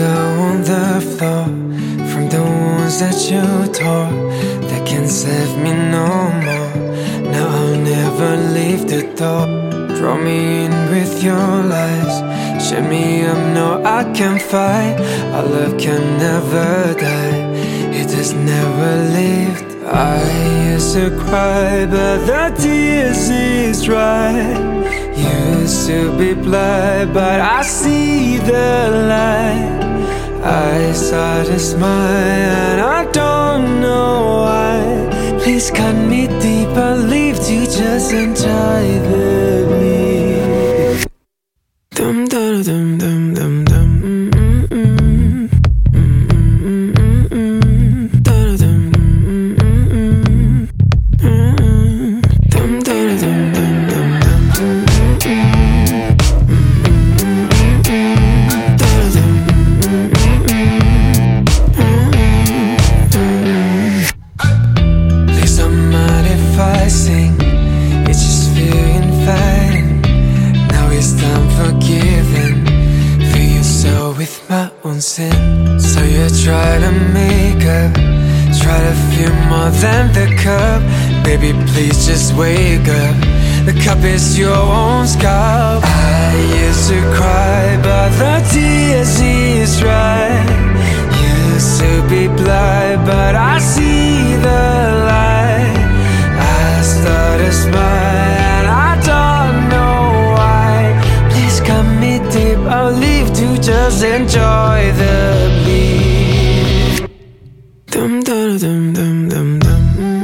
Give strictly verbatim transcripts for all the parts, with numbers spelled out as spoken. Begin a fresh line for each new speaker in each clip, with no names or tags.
on the floor from the wounds that you tore that can't save me no more. Now I'll never leave the door. Draw me in with your lies, shut me up, no I can't fight. Our love can never die, it has never lived. I used to cry, but the tears is dry. Used to be blind, but I see the light. I start to smile and I don't know why. Please cut me deep, I'll leave to just enjoy the bleed. Dum dum dum dum dum dum. Sin. So you try to make up, try to feel more than the cup. Baby, please just wake up, the cup is your own scalp. I used to cry, but the tears is dry. Used to be blind, but I see the light. I start to smile and I don't know why. Please cut me deep, I'll leave to just enjoy the bleed. Dum dum dum dum dum dum.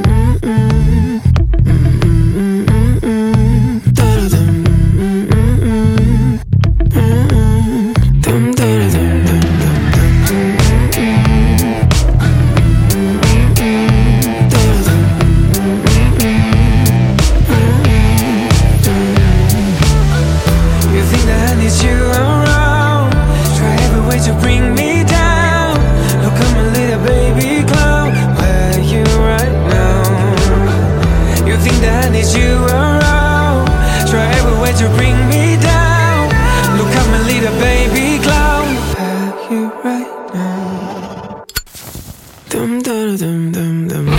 You think that I need you around, try every way to bring me down. Look at my little baby clown, where are you right now? You think that I need you around, try every way to bring me down. Look at my little baby clown, where are you right now? Dum dum dum dum dum.